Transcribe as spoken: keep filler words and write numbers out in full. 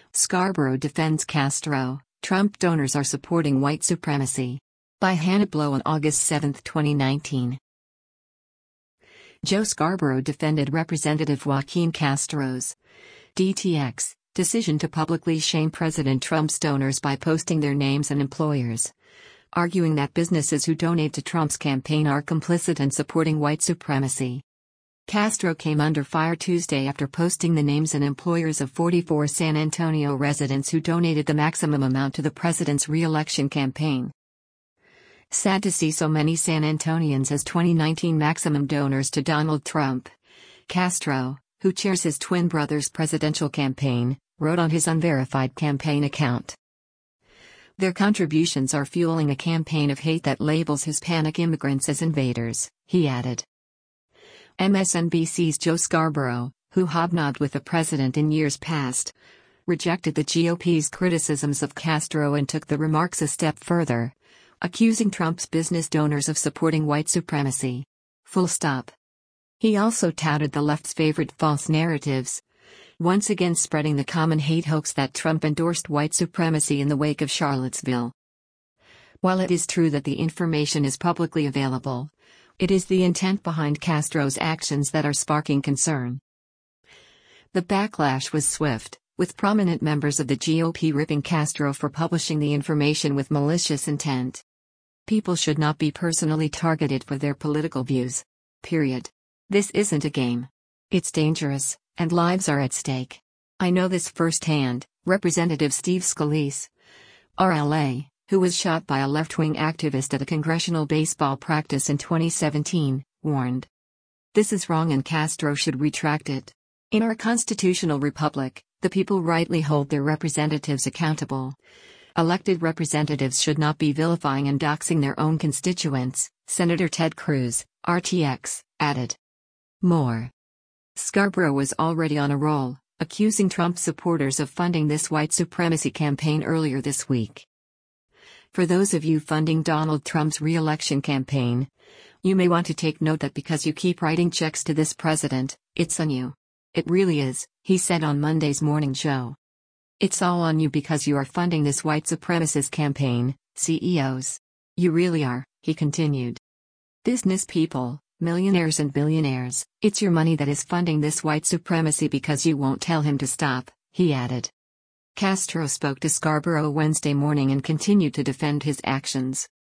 Scarborough defends Castro, Trump donors are supporting white supremacy. By Hannah Blow on August seventh, twenty nineteen. Joe Scarborough defended Representative Joaquin Castro's D T X decision to publicly shame President Trump's donors by posting their names and employers, arguing that businesses who donate to Trump's campaign are complicit in supporting white supremacy. Castro came under fire Tuesday after posting the names and employers of forty-four San Antonio residents who donated the maximum amount to the president's re-election campaign. Sad to see so many San Antonians as twenty nineteen maximum donors to Donald Trump. Castro, who chairs his twin brother's presidential campaign, wrote on his unverified campaign account. Their contributions are fueling a campaign of hate that labels Hispanic immigrants as invaders, he added. M S N B C's Joe Scarborough, who hobnobbed with the president in years past, rejected the G O P's criticisms of Castro and took the remarks a step further, accusing Trump's business donors of supporting white supremacy. Full stop. He also touted the left's favorite false narratives, once again spreading the common hate hoax that Trump endorsed white supremacy in the wake of Charlottesville. While it is true that the information is publicly available, it is the intent behind Castro's actions that are sparking concern. The backlash was swift, with prominent members of the G O P ripping Castro for publishing the information with malicious intent. People should not be personally targeted for their political views. Period. This isn't a game. It's dangerous, and lives are at stake. I know this firsthand, Representative Steve Scalise, R L A, who was shot by a left-wing activist at a congressional baseball practice in twenty seventeen, warned. This is wrong and Castro should retract it. In our constitutional republic, the people rightly hold their representatives accountable. Elected representatives should not be vilifying and doxing their own constituents, Senator Ted Cruz, R T X, added. More. Scarborough was already on a roll, accusing Trump supporters of funding this white supremacy campaign earlier this week. For those of you funding Donald Trump's re-election campaign, you may want to take note that because you keep writing checks to this president, it's on you. It really is, he said on Monday's Morning Show. It's all on you because you are funding this white supremacist campaign, C E Os. You really are, he continued. Business people, millionaires and billionaires, it's your money that is funding this white supremacy because you won't tell him to stop, he added. Castro spoke to Scarborough Wednesday morning and continued to defend his actions.